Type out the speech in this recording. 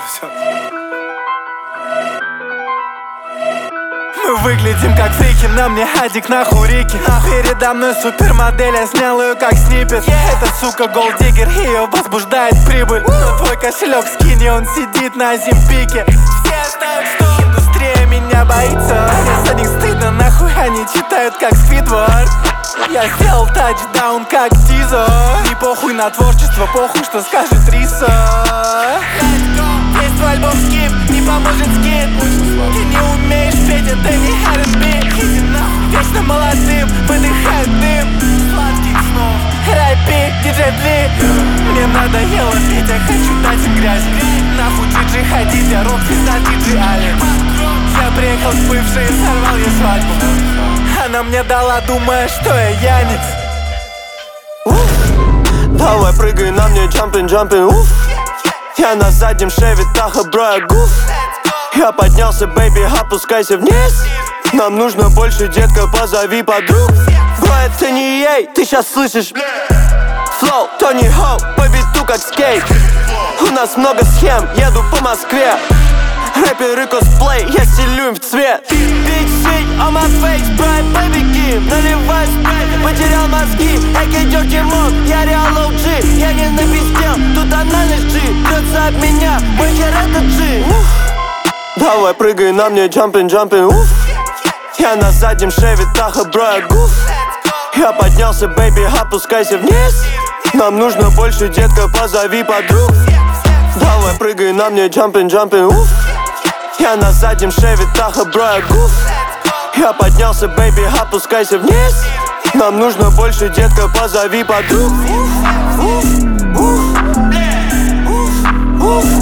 Мы выглядим как фрики, на мне адик на хурики. Передо мной супермодель, я снял ее как снипет. Эта сука голддиггер, ее возбуждает прибыль. Но твой кошелек скини, он сидит на зимпике. Все знают, что индустрия меня боится. Мне за них стыдно, нахуй они читают как Сквидвард. Я сделал тачдаун как Тизо. Не похуй на творчество, похуй, что скажет Риса. Есть твой альбом скип, не поможет скин. Ты не умеешь петь, это не R&B. Иди нахуй, вечно молодым, выдыхает дым сладких снов. Рэпи, диджей Дли. Мне надоело петь, я хочу дать им грязь. Нахуй диджей ходить, я рок-звезда диджей Али. Я приехал с бывшей и сорвал ей свадьбу. Она мне дала, думая, что я Яникс. Давай прыгай на мне, jumping, jumping, уф. Я на заднем шеве Таха, бро, я гуф. Я поднялся, бэйби, опускайся вниз. Нам нужно больше, детка, позови подруг. Бро, это не ей, ты щас слышишь? Флоу, Тони Хоук, по биту как скейт. У нас много схем, еду по Москве. Рэперы косплей, я стилю им в цвет. Big shit on my face, bright baby game. Наливай спрайт, потерял мозги. Эки Dirty Monk, я реал OG. Я не напиздел, тут анальность G. Прется от меня, мой хер это G. Давай прыгай на мне, jumping, jumping, уф. Я на заднем шеве Таха, бро, я гуф. Я поднялся, бэйби, опускайся вниз. Нам нужно больше, детка, позови подруг. Давай прыгай на мне, jumping, jumping, уф. Я на заднем шеве Таха, бро, я гуф. Я поднялся, бэйби, опускайся вниз. Нам нужно больше, детка, позови подруг.